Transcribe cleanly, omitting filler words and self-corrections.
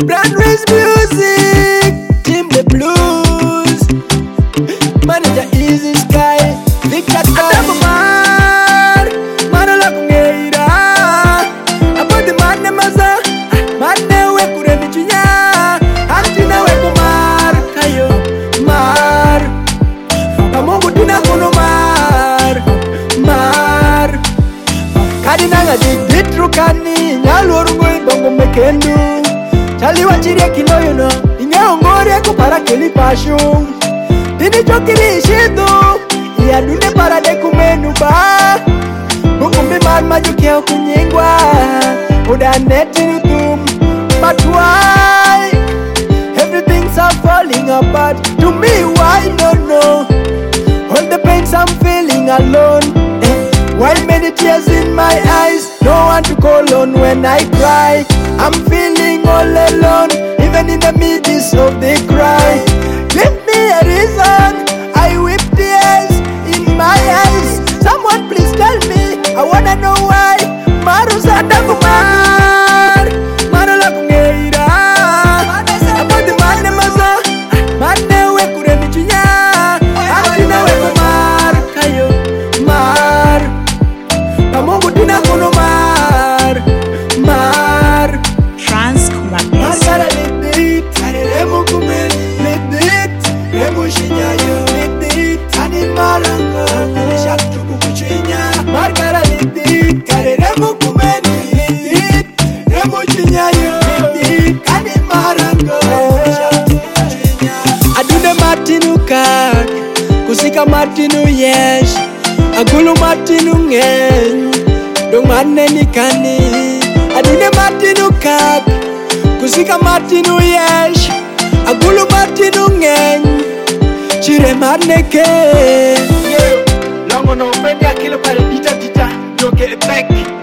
Brand Race Music, Team the Blues, Manager Easy Sky, Victor Mar, Manola Kungeira, about the man maza, Mane we kuremichinya, Antina we kumar, Kayo, Mar, Kamungu tina kuno Mar, Kadinanga Ditrukani, Nalurungui Bongo Mekendu. Chali wachiria kinoyo no ingeongore kupara keli pashu Dini chokiri shidu ya dune para de kumenu ba Mukumbi man majukia kunyingwa Uda neti nutum But why everything's are falling apart To me why no no All the pains I'm feeling alone Why many tears in my eyes No one to call on when I cry I'm feeling all alone Even in the midst of the cry Give me a reason I weep tears in my eyes Someone please tell me I wanna know why Marusanda kumar Marola kungeira Abodi mane maza Mane we kuremichinya Atina we kumar Kayo Mar Kamungu tina kuno Mar Margara libit, remu kumen, libit, remu shinyayo, libit, animalanga, nishatuku kuchinya. Margara libit, remu kumen, libit, remu shinyayo, libit, animalanga, nishatuku kuchinya. Adune Martinu kak, kusika Martinu yesh, agulu Martinu ngeng, dong mane nikani. Adune Martinu kak. Kusika Martinu yesh Agulu Martinu ngeng Chire maneke Longo no menya kilo pare dita Joke back